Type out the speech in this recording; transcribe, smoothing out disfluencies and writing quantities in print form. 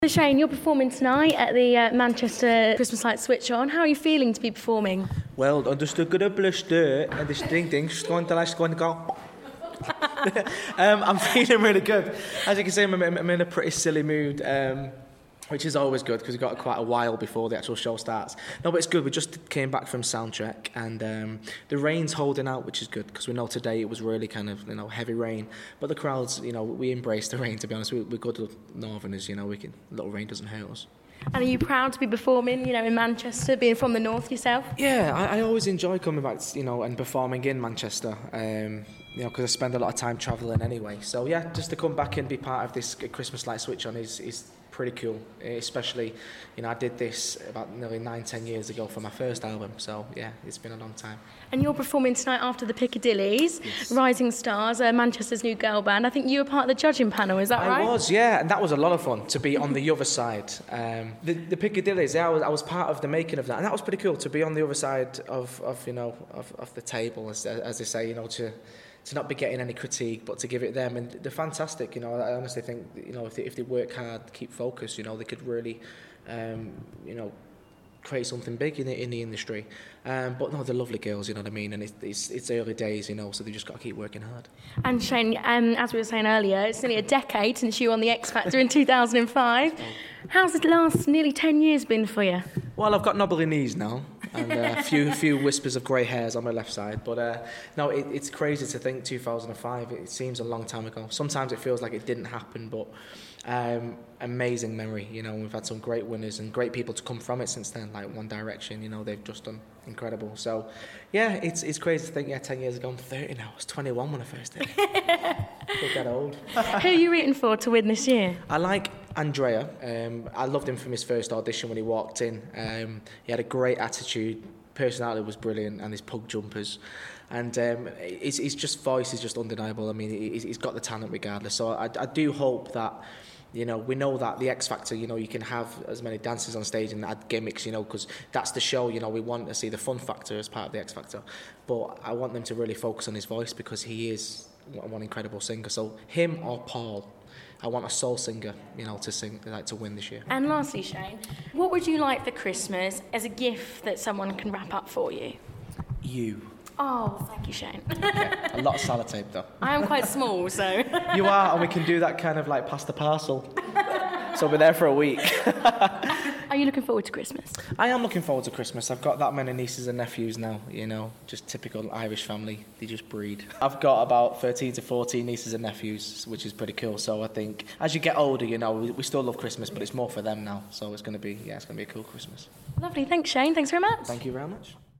So Shane, you're performing tonight at the Manchester Christmas Lights Switch On. How are you feeling to be performing? Wel, ond ys dy blus dy, and this ding, going to go. I'm feeling really good. As you can see, I'm in a pretty silly mood, which is always good because we've got quite a while before the actual show starts. No, but it's good. We just came back from soundcheck, and the rain's holding out, which is good because we know today it was really kind of heavy rain. But the crowds, we embrace the rain. To be honest, we're good Northerners. Little rain doesn't hurt us. And are you proud to be performing, in Manchester, being from the north yourself? Yeah, I always enjoy coming back, and performing in Manchester. Because I spend a lot of time travelling anyway. So yeah, just to come back and be part of this Christmas Light Switch On is pretty cool. Especially, I did this about nearly 9-10 years ago for my first album. So yeah, it's been a long time. And you're performing tonight after the Piccadillys, yes. Rising Stars, Manchester's new girl band. I think you were part of the judging panel, is that right? I was, yeah, and that was a lot of fun to be on the other side. The Piccadillys, yeah, I was part of the making of that, and that was pretty cool to be on the other side of the table, as they say, to not be getting any critique, but to give it them, and they're fantastic. I honestly think if they work hard, keep focused, they could really, create something big in the industry. But no, they're lovely girls, you know what I mean. And it's early days, so they just got to keep working hard. And Shane, as we were saying earlier, it's nearly a decade since you won the X Factor in 2005. How's the last nearly 10 years been for you? Well, I've got knobbly knees now. And a few whispers of grey hairs on my left side. But no, it's crazy to think 2005. It seems a long time ago. Sometimes it feels like it didn't happen, but amazing memory. We've had some great winners and great people to come from it since then, like One Direction. They've just done incredible. So, yeah, it's crazy to think, 10 years ago, I'm 30 now. I was 21 when I first did it. I feel that old. Who are you rooting for to win this year? I like Andrea. I loved him from his first audition when he walked in. He had a great attitude, personality was brilliant, and his pug jumpers. And his just voice is just undeniable. I mean, he's got the talent regardless. So I do hope that, we know that the X Factor, you can have as many dancers on stage and add gimmicks, because that's the show, we want to see the fun factor as part of the X Factor. But I want them to really focus on his voice because he is one incredible singer. So him or Paul. I want a soul singer, to sing, to win this year. And lastly, Shane, what would you like for Christmas as a gift that someone can wrap up for you? You. Oh, thank you, Shane. Okay. A lot of sellotape, though. I am quite small, so... You are, and we can do that kind of like past the parcel. So we're there for a week. Are you looking forward to Christmas? I am looking forward to Christmas. I've got that many nieces and nephews now, just typical Irish family. They just breed. I've got about 13 to 14 nieces and nephews, which is pretty cool. So I think as you get older, we still love Christmas, but it's more for them now. So it's going to be a cool Christmas. Lovely. Thanks, Shane. Thanks very much. Thank you very much.